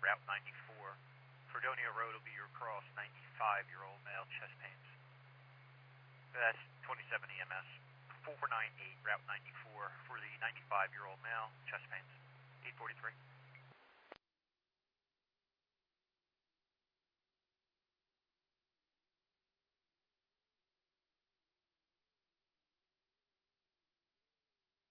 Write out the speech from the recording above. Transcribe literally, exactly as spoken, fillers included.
Route ninety-four. Fredonia Road will be your cross, ninety-five-year-old male, chest pains. That's twenty-seven E M S. four ninety-eight, Route ninety-four for the ninety-five-year-old male, chest pains. eight forty-three.